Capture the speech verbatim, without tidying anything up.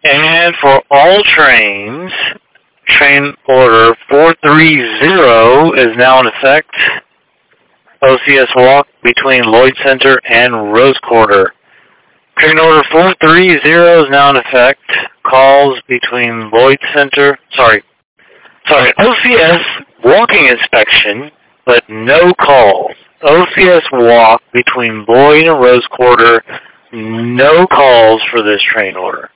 And for all trains, train order four three zero is now in effect. O C S walk between Lloyd Center and Rose Quarter. Train order four three zero is now in effect. Calls between Lloyd Center, sorry, sorry, O C S walking inspection, but no calls. O C S walk between Lloyd and Rose Quarter, no calls for this train order.